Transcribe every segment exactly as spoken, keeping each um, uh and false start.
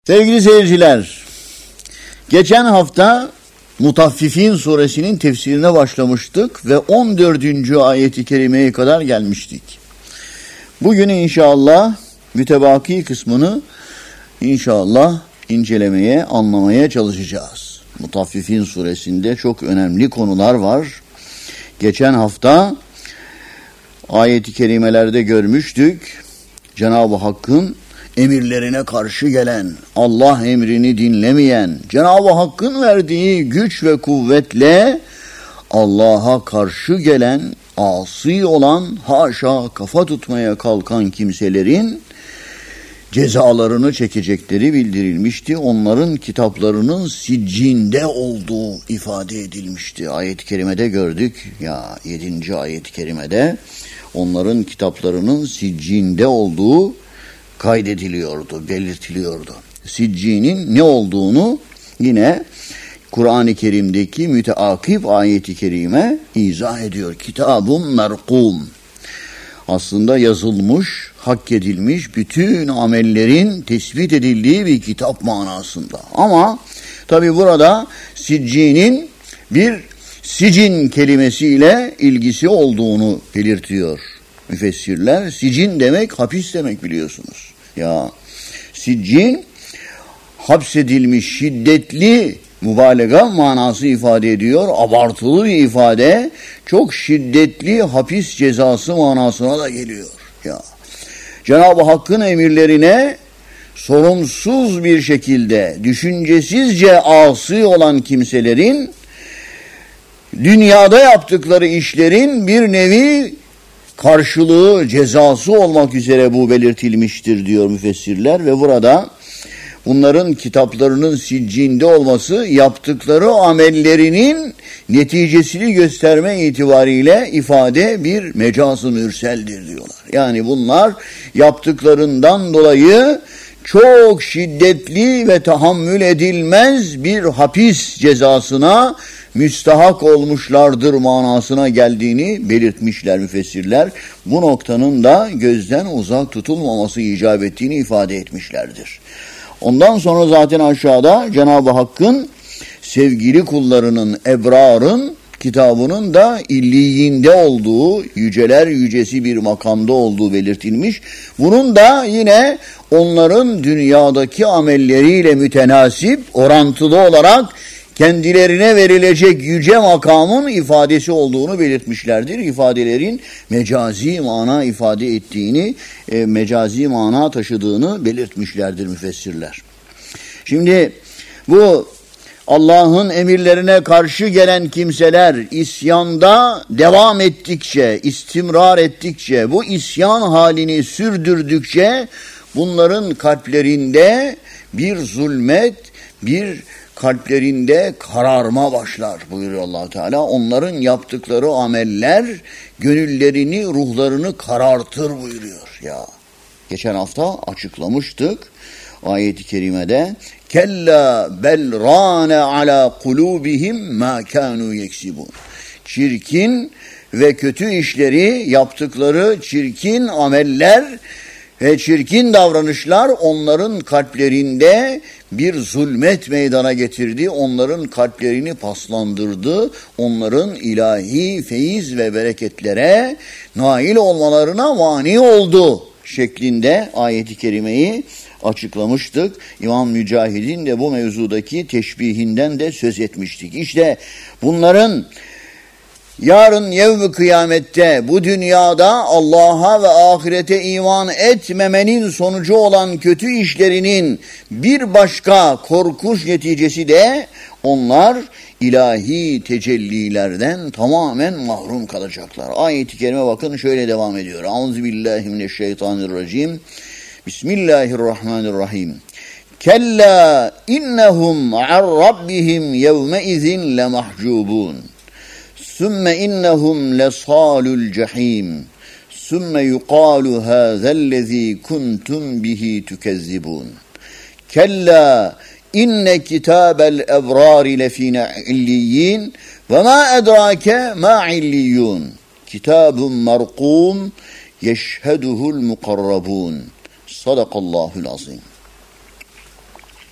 Sevgili seyirciler, geçen hafta Mutaffifin suresinin tefsirine başlamıştık ve on dördüncü ayeti kerimeye kadar gelmiştik. Bugün inşallah mütebaki kısmını inşallah incelemeye, anlamaya çalışacağız. Mutaffifin suresinde çok önemli konular var. Geçen hafta ayeti kerimelerde görmüştük. Cenab-ı Hakk'ın emirlerine karşı gelen, Allah emrini dinlemeyen, Cenab-ı Hakk'ın verdiği güç ve kuvvetle Allah'a karşı gelen, asi olan, haşa kafa tutmaya kalkan kimselerin cezalarını çekecekleri bildirilmişti. Onların kitaplarının siccinde olduğu ifade edilmişti. Ayet-i kerimede gördük ya yedinci ayet-i kerimede onların kitaplarının siccinde olduğu kaydediliyordu, belirtiliyordu. Siccinin ne olduğunu yine Kur'an-ı Kerim'deki müteakip ayet-i kerime izah ediyor. Kitabun merkum. Aslında yazılmış, hak edilmiş bütün amellerin tespit edildiği bir kitap manasında. Ama tabi burada siccinin bir sicin kelimesiyle ilgisi olduğunu belirtiyor müfessirler. Sicin demek hapis demek biliyorsunuz. Ya siccin hapsedilmiş, şiddetli, mübalağa manası ifade ediyor. Abartılı bir ifade, çok şiddetli hapis cezası manasına da geliyor. Ya Cenab-ı Hakk'ın emirlerine sorumsuz bir şekilde, düşüncesizce asi olan kimselerin dünyada yaptıkları işlerin bir nevi karşılığı, cezası olmak üzere bu belirtilmiştir diyor müfessirler ve burada bunların kitaplarının siccinde olması yaptıkları amellerinin neticesini gösterme itibariyle ifade bir mecaz-ı mürseldir diyorlar. Yani bunlar yaptıklarından dolayı çok şiddetli ve tahammül edilmez bir hapis cezasına müstahak olmuşlardır manasına geldiğini belirtmişler müfessirler. Bu noktanın da gözden uzak tutulmaması icap ettiğini ifade etmişlerdir. Ondan sonra zaten aşağıda Cenab-ı Hakk'ın sevgili kullarının, ebrarın kitabının da illiyinde olduğu, yüceler yücesi bir makamda olduğu belirtilmiş. Bunun da yine onların dünyadaki amelleriyle mütenasip, orantılı olarak kendilerine verilecek yüce makamın ifadesi olduğunu belirtmişlerdir. İfadelerin mecazi mana ifade ettiğini, e, mecazi mana taşıdığını belirtmişlerdir müfessirler. Şimdi bu Allah'ın emirlerine karşı gelen kimseler isyanda devam ettikçe, istimrar ettikçe, bu isyan halini sürdürdükçe bunların kalplerinde bir zulmet, bir kalplerinde kararma başlar buyuruyor Allah Teala. Onların yaptıkları ameller gönüllerini, ruhlarını karartır buyuruyor. Ya geçen hafta açıklamıştık ayet-i kerimede. Kella bel rane ala kulubihim ma kanu yeksibun. Çirkin ve kötü işleri yaptıkları çirkin ameller ve çirkin davranışlar onların kalplerinde bir zulmet meydana getirdi. Onların kalplerini paslandırdı. Onların ilahi feyiz ve bereketlere nail olmalarına mani oldu şeklinde ayet-i kerimeyi açıklamıştık. İmam Mücahid'in de bu mevzudaki teşbihinden de söz etmiştik. İşte bunların yarın yevm-i kıyamette bu dünyada Allah'a ve ahirete iman etmemenin sonucu olan kötü işlerinin bir başka korkunç neticesi de onlar ilahi tecellilerden tamamen mahrum kalacaklar. Ayet-i kerime bakın şöyle devam ediyor. Euzubillahimineşşeytanirracim. Bismillahirrahmanirrahim. Kella innehum an rabbihim yevme izin lemahcubun. Sümme innehum lesalul cehim. Sümme yuqalu hâzellezî kuntum bihi tükezzibun. Kella inne kitâbel ebrâri lefîne illiyyin ve mâ edrake mâ illiyyûn. Kitâbun merkûm yeşheduhul mukarrabûn. Sadakallahul azim.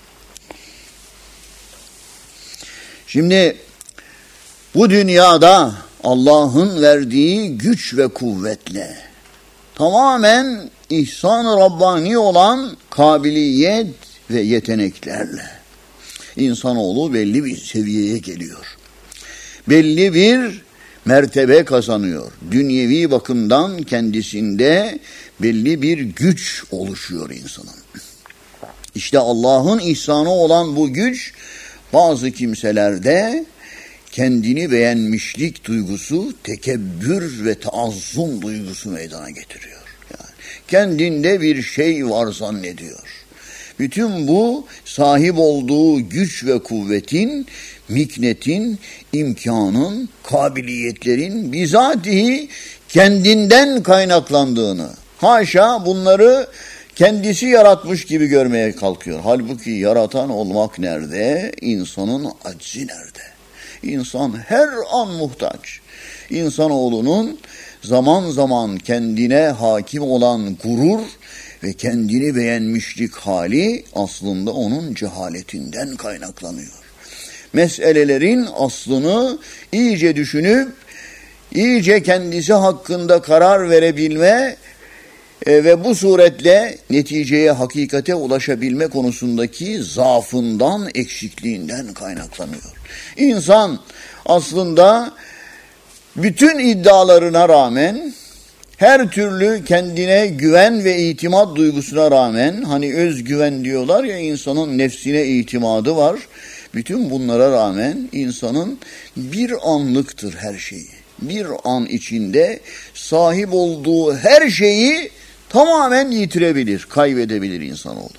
Şimdi bu dünyada Allah'ın verdiği güç ve kuvvetle tamamen ihsan-ı Rabbani olan kabiliyet ve yeteneklerle insanoğlu belli bir seviyeye geliyor. Belli bir mertebe kazanıyor. Dünyevi bakımdan kendisinde belli bir güç oluşuyor insanın. İşte Allah'ın ihsanı olan bu güç bazı kimselerde kendini beğenmişlik duygusu, tekebbür ve taazzum duygusu meydana getiriyor. Yani kendinde bir şey var zannediyor. Bütün bu sahip olduğu güç ve kuvvetin, miknetin, imkanın, kabiliyetlerin bizatihi kendinden kaynaklandığını, haşa bunları kendisi yaratmış gibi görmeye kalkıyor. Halbuki yaratan olmak nerede? İnsanın aczi nerede? İnsan her an muhtaç. İnsanoğlunun zaman zaman kendine hakim olan gurur ve kendini beğenmişlik hali aslında onun cehaletinden kaynaklanıyor. Meselelerin aslını iyice düşünüp, iyice kendisi hakkında karar verebilme e, ve bu suretle neticeye, hakikate ulaşabilme konusundaki zaafından, eksikliğinden kaynaklanıyor. İnsan aslında bütün iddialarına rağmen, her türlü kendine güven ve itimat duygusuna rağmen, hani özgüven diyorlar ya, insanın nefsine itimadı var. Bütün bunlara rağmen insanın bir anlıktır her şeyi. Bir an içinde sahip olduğu her şeyi tamamen yitirebilir, kaybedebilir insanoğlu.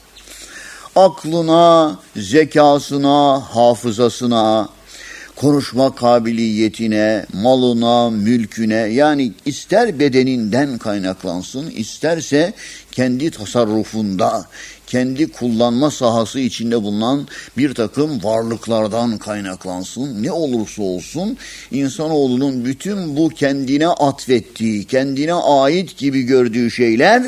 Aklına, zekasına, hafızasına, konuşma kabiliyetine, malına, mülküne, yani ister bedeninden kaynaklansın, isterse kendi tasarrufunda, kendi kullanma sahası içinde bulunan bir takım varlıklardan kaynaklansın, ne olursa olsun insanoğlunun bütün bu kendine atfettiği, kendine ait gibi gördüğü şeyler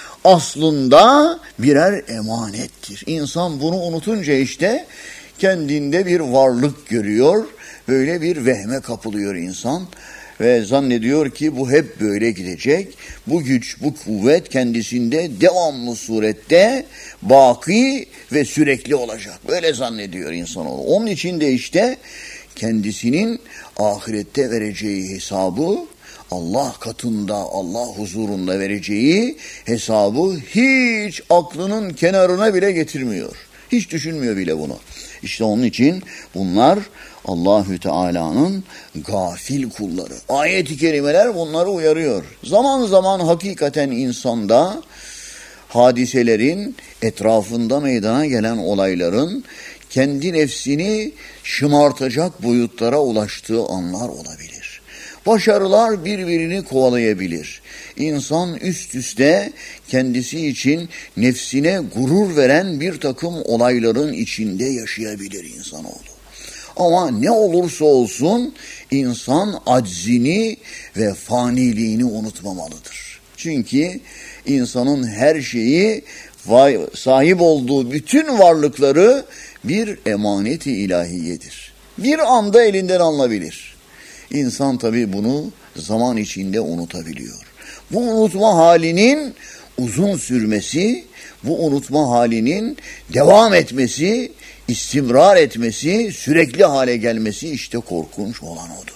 aslında birer emanettir. İnsan bunu unutunca işte kendinde bir varlık görüyor, böyle bir vehme kapılıyor insan ve zannediyor ki bu hep böyle gidecek. Bu güç, bu kuvvet kendisinde devamlı surette baki ve sürekli olacak. Böyle zannediyor insanoğlu. Onun için de işte kendisinin ahirette vereceği hesabı, Allah katında, Allah huzurunda vereceği hesabı hiç aklının kenarına bile getirmiyor. Hiç düşünmüyor bile bunu. İşte onun için bunlar Allahü Teala'nın gafil kulları. Ayet-i kerimeler bunları uyarıyor. Zaman zaman hakikaten insanda hadiselerin, etrafında meydana gelen olayların kendi nefsini şımartacak boyutlara ulaştığı anlar olabilir. Başarılar birbirini kovalayabilir. İnsan üst üste kendisi için nefsine gurur veren bir takım olayların içinde yaşayabilir insanoğlu. Ama ne olursa olsun insan aczini ve faniliğini unutmamalıdır. Çünkü insanın her şeyi, sahip olduğu bütün varlıkları bir emanet-i ilahiyedir. Bir anda elinden alınabilir. İnsan tabii bunu zaman içinde unutabiliyor. Bu unutma halinin uzun sürmesi, bu unutma halinin devam etmesi, istimrar etmesi, sürekli hale gelmesi işte korkunç olan odur.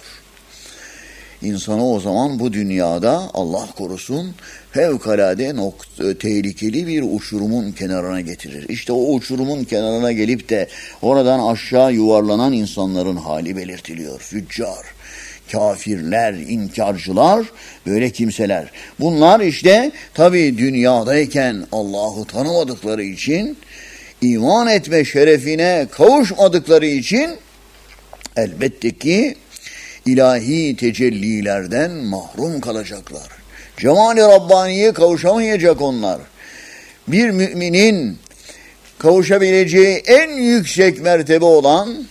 İnsanı o zaman bu dünyada Allah korusun fevkalade nokta, tehlikeli bir uçurumun kenarına getirir. İşte o uçurumun kenarına gelip de oradan aşağı yuvarlanan insanların hali belirtiliyor. Füccar, kafirler, inkarcılar, böyle kimseler. Bunlar işte tabii dünyadayken Allah'ı tanımadıkları için, iman etme şerefine kavuşmadıkları için elbette ki ilahi tecellilerden mahrum kalacaklar. Cemal-i Rabbani'ye kavuşamayacak onlar. Bir müminin kavuşabileceği en yüksek mertebe olan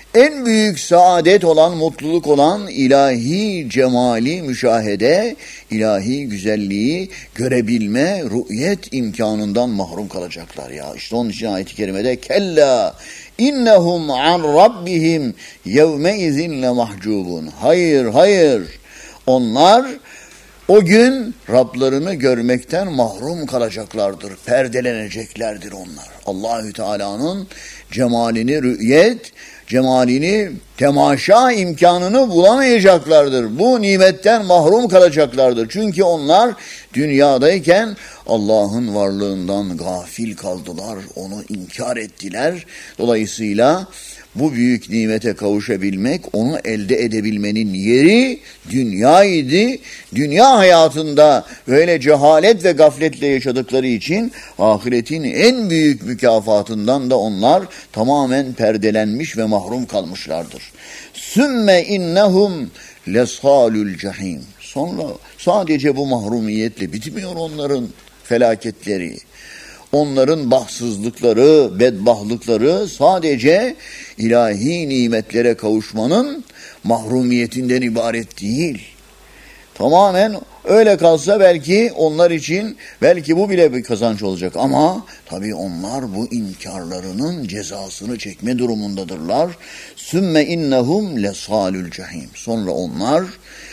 En büyük saadet olan, mutluluk olan ilahi cemali müşahede, ilahi güzelliği görebilme, rü'yet imkanından mahrum kalacaklar ya. İşte onun için ayet-i kerimede kella innehum an rabbihim yevme izin le mahcubun. Hayır, hayır. Onlar o gün Rablarını görmekten mahrum kalacaklardır. Perdeleneceklerdir onlar. Allahü Teala'nın cemalini rü'yet, cemalini temaşa imkanını bulamayacaklardır. Bu nimetten mahrum kalacaklardır. Çünkü onlar dünyadayken Allah'ın varlığından gafil kaldılar. Onu inkar ettiler. Dolayısıyla bu büyük nimete kavuşabilmek, onu elde edebilmenin yeri dünyaydı. Dünya hayatında böyle cehalet ve gafletle yaşadıkları için ahiretin en büyük mükafatından da onlar tamamen perdelenmiş ve mahrum kalmışlardır. Sümme innehum lesalul cehim. Sonra sadece bu mahrumiyetle bitmiyor onların felaketleri. Onların bahtsızlıkları, bedbahtlıkları sadece ilahi nimetlere kavuşmanın mahrumiyetinden ibaret değil. Tamamen öyle kalsa belki onlar için belki bu bile bir kazanç olacak ama tabii onlar bu inkarlarının cezasını çekme durumundadırlar. Sümme innehum lesalul cehim. Sonra onlar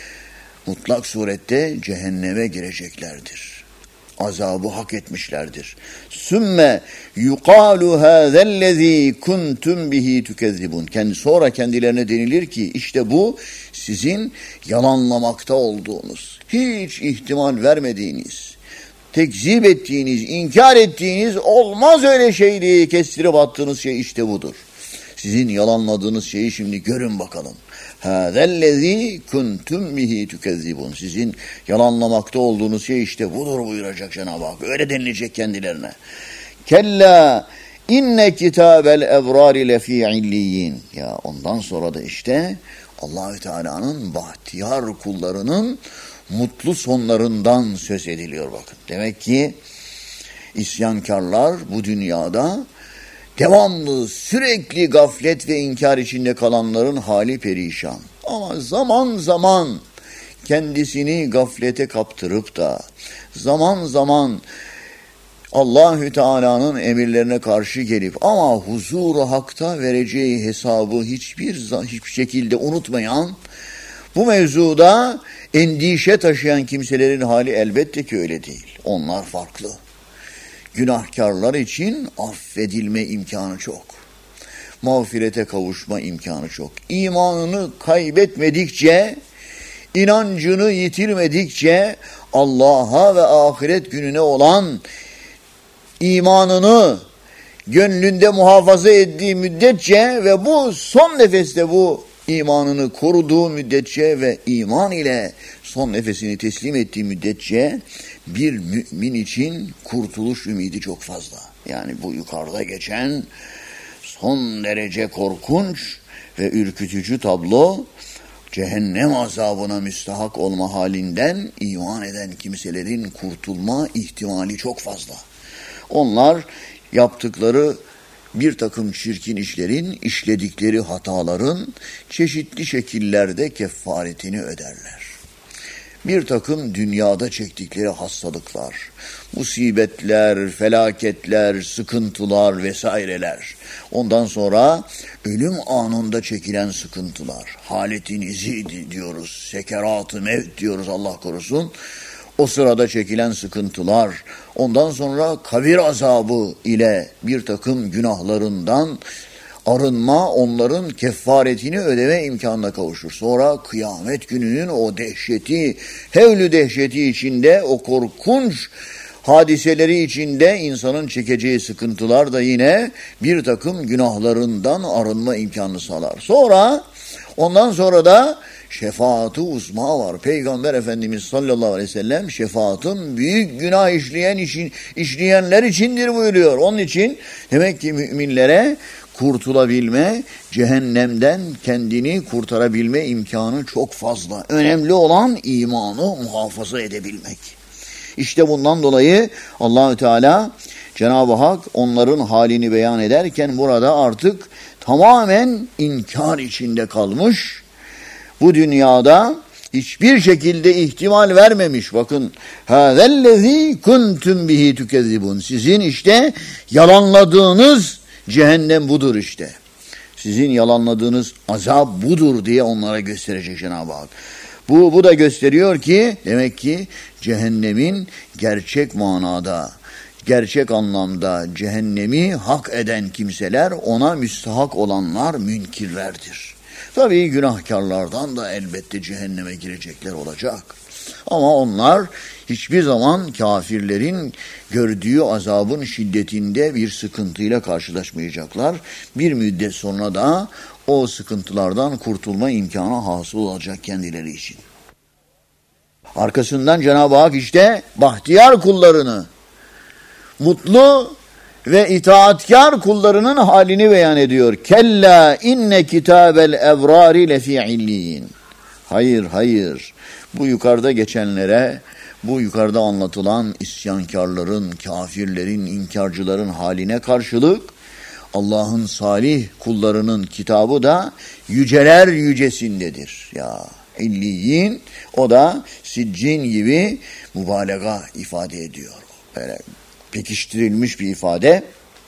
mutlak surette cehenneme gireceklerdir. Azabı hak etmişlerdir. Sümme yuqalu hâzellezî kuntum bihi tükezzibun. Kendi sonra kendilerine denilir ki işte bu sizin yalanlamakta olduğunuz, hiç ihtimal vermediğiniz, tekzip ettiğiniz, inkar ettiğiniz, olmaz öyle şey diye kestirip attığınız şey işte budur. Sizin yalanladığınız şeyi şimdi görün bakalım. Hâzellezî kuntum bihi tükezzibun. Sizin yalanlamakta olduğunuz şey işte budur buyuracak Cenab-ı Hak. Öyle denilecek kendilerine. Kella inne kitâbel ebrâri lefî illiyyin. Ya ondan sonra da işte Allahü Teala'nın bahtiyar kullarının mutlu sonlarından söz ediliyor bakın. Demek ki isyankarlar bu dünyada devamlı, sürekli gaflet ve inkar içinde kalanların hali perişan. Ama zaman zaman kendisini gaflete kaptırıp da zaman zaman Allahü Teala'nın emirlerine karşı gelip ama huzur-u hakta vereceği hesabı hiçbir hiçbir şekilde unutmayan, bu mevzuda endişe taşıyan kimselerin hali elbette ki öyle değil. Onlar farklı. Günahkarlar için affedilme imkanı çok. Mağfirete kavuşma imkanı çok. İmanını kaybetmedikçe, inancını yitirmedikçe Allah'a ve ahiret gününe olan imanını gönlünde muhafaza ettiği müddetçe ve bu son nefeste bu imanını koruduğu müddetçe ve iman ile son nefesini teslim ettiği müddetçe bir mümin için kurtuluş ümidi çok fazla. Yani bu yukarıda geçen son derece korkunç ve ürkütücü tablo cehennem azabına müstahak olma halinden iman eden kimselerin kurtulma ihtimali çok fazla. Onlar yaptıkları bir takım çirkin işlerin, işledikleri hataların çeşitli şekillerde kefaretini öderler. Bir takım dünyada çektikleri hastalıklar, musibetler, felaketler, sıkıntılar vesaireler. Ondan sonra ölüm anında çekilen sıkıntılar, haletin izi diyoruz, sekerat-ı mevt diyoruz Allah korusun. O sırada çekilen sıkıntılar, ondan sonra kabir azabı ile bir takım günahlarından arınma, onların kefaretini ödeme imkanına kavuşur. Sonra kıyamet gününün o dehşeti, hevlü dehşeti içinde, o korkunç hadiseleri içinde insanın çekeceği sıkıntılar da yine bir takım günahlarından arınma imkanını sağlar. Sonra, ondan sonra da şefaat-ı uzma var. Peygamber Efendimiz sallallahu aleyhi ve sellem şefaatın büyük günah işleyen için, işleyenler içindir buyuruyor. Onun için demek ki müminlere kurtulabilme, cehennemden kendini kurtarabilme imkanı çok fazla. Önemli olan imanı muhafaza edebilmek. İşte bundan dolayı Allahü Teala Cenab-ı Hak onların halini beyan ederken burada artık tamamen inkar içinde kalmış. Bu dünyada hiçbir şekilde ihtimal vermemiş. Bakın, hâzellezî kuntum bihi tükezzibun. Sizin işte yalanladığınız cehennem budur işte. Sizin yalanladığınız azap budur diye onlara gösterecek Cenab-ı Hak. Bu, bu da gösteriyor ki demek ki cehennemin gerçek manada, gerçek anlamda cehennemi hak eden kimseler, ona müstahak olanlar münkirlerdir. Tabii günahkarlardan da elbette cehenneme girecekler olacak. Ama onlar hiçbir zaman kafirlerin gördüğü azabın şiddetinde bir sıkıntıyla karşılaşmayacaklar. Bir müddet sonra da o sıkıntılardan kurtulma imkanı hasıl olacak kendileri için. Arkasından Cenab-ı Hak işte bahtiyar kullarını, mutlu ve itaatkar kullarının halini beyan ediyor. Kella inne kitabel ebrari lefi illiyin. Hayır, hayır. Bu yukarıda geçenlere, bu yukarıda anlatılan isyankarların, kafirlerin, inkarcıların haline karşılık Allah'ın salih kullarının kitabı da yüceler yücesindedir. Ya illiyin, o da siccin gibi mübalağa ifade ediyor. Böyle pekiştirilmiş bir ifade.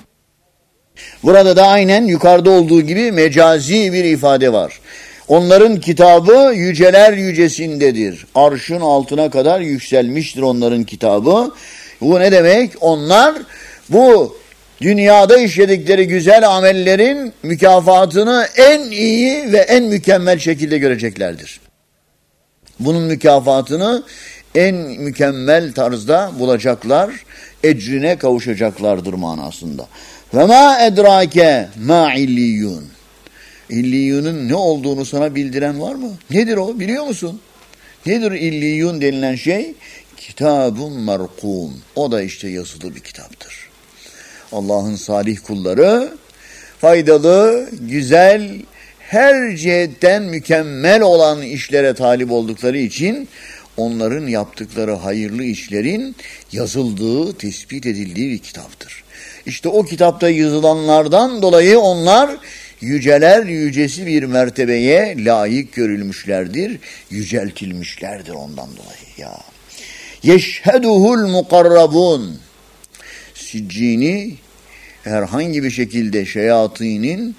Burada da aynen yukarıda olduğu gibi mecazi bir ifade var. Onların kitabı yüceler yücesindedir. Arşın altına kadar yükselmiştir onların kitabı. Bu ne demek? Onlar bu dünyada işledikleri güzel amellerin mükafatını en iyi ve en mükemmel şekilde göreceklerdir. Bunun mükafatını en mükemmel tarzda bulacaklar, ecrine kavuşacaklardır manasında. Ve ma edrake ma illiyun. İlliyunun ne olduğunu sana bildiren var mı? Nedir o? Biliyor musun? Nedir illiyun denilen şey? Kitabun merkum. O da işte yazılı bir kitaptır. Allah'ın salih kulları faydalı, güzel, her cihetten mükemmel olan işlere talip oldukları için onların yaptıkları hayırlı işlerin yazıldığı, tespit edildiği bir kitaptır. İşte o kitapta yazılanlardan dolayı onlar yüceler yücesi bir mertebeye layık görülmüşlerdir, yüceltilmişlerdir ondan dolayı ya. Yeşheduhul mukarrabun. Siccini herhangi bir şekilde şeyatinin,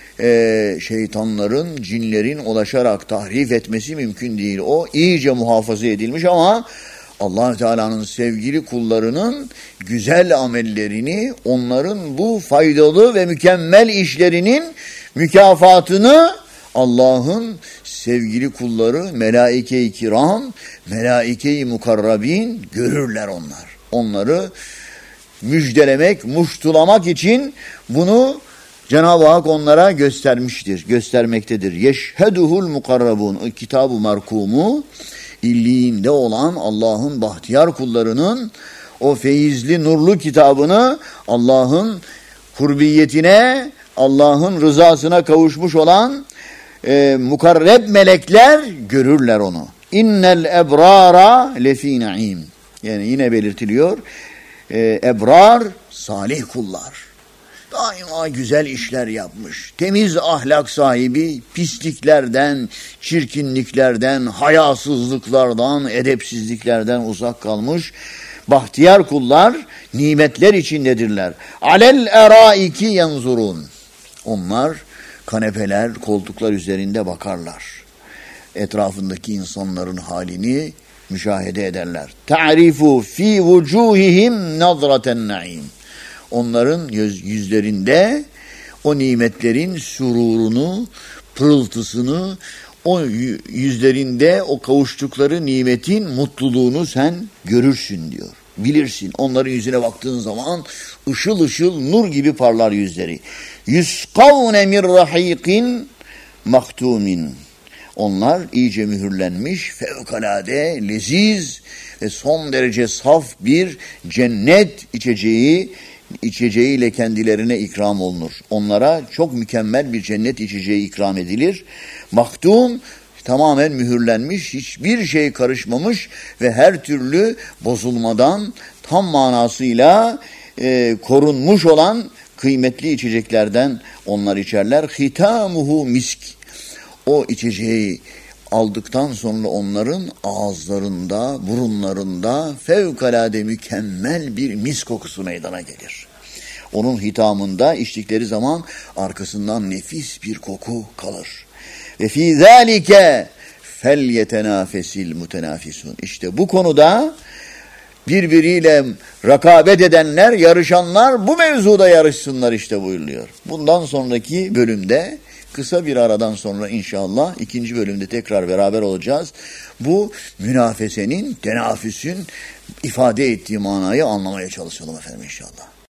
e, şeytanların, cinlerin ulaşarak tahrif etmesi mümkün değil. O iyice muhafaza edilmiş ama Allah Teala'nın sevgili kullarının güzel amellerini, onların bu faydalı ve mükemmel işlerinin mükafatını Allah'ın sevgili kulları, melaike-i kiram, melaike-i mukarrabin görürler onlar. Onları müjdelemek, muştulamak için bunu Cenab-ı Hak onlara göstermiştir, göstermektedir. Yeşheduhul mukarrabun, kitab-ı merkumu, illiğinde olan Allah'ın bahtiyar kullarının o feyizli, nurlu kitabını Allah'ın kurbiyetine, Allah'ın rızasına kavuşmuş olan e, mukarreb melekler görürler onu. İnnel ebrara lefî naim. Yani yine belirtiliyor. E, ebrar, salih kullar. Daima güzel işler yapmış. Temiz ahlak sahibi, pisliklerden, çirkinliklerden, hayasızlıklardan, edepsizliklerden uzak kalmış bahtiyar kullar nimetler içindedirler. Alel eraiki yanzurun. Onlar kanepeler, koltuklar üzerinde bakarlar. Etrafındaki insanların halini müşahede ederler. Ta'rifu fi vucuhihim nazraten naim. Onların yüz, yüzlerinde o nimetlerin sururunu, pırıltısını, o yüzlerinde o kavuştukları nimetin mutluluğunu sen görürsün diyor. Bilirsin. Onların yüzüne baktığın zaman ışıl ışıl nur gibi parlar yüzleri. Yusqavne min rahiqin mahtumin. Onlar iyice mühürlenmiş, fevkalade, leziz ve son derece saf bir cennet içeceği, içeceğiyle kendilerine ikram olunur. Onlara çok mükemmel bir cennet içeceği ikram edilir. Mahtum, tamamen mühürlenmiş, hiçbir şey karışmamış ve her türlü bozulmadan tam manasıyla e, korunmuş olan kıymetli içeceklerden onlar içerler. Hitamuhu misk. O içeceği aldıktan sonra onların ağızlarında, burunlarında fevkalade mükemmel bir mis kokusu meydana gelir. Onun hitamında içtikleri zaman arkasından nefis bir koku kalır. Ve fî zâlike fel yetenâfesil mutenâfisun. İşte bu konuda birbiriyle rakabet edenler, yarışanlar bu mevzuda yarışsınlar işte buyuruluyor. Bundan sonraki bölümde kısa bir aradan sonra inşallah ikinci bölümde tekrar beraber olacağız. Bu münafesenin, tenafüsün ifade ettiği manayı anlamaya çalışalım efendim inşallah.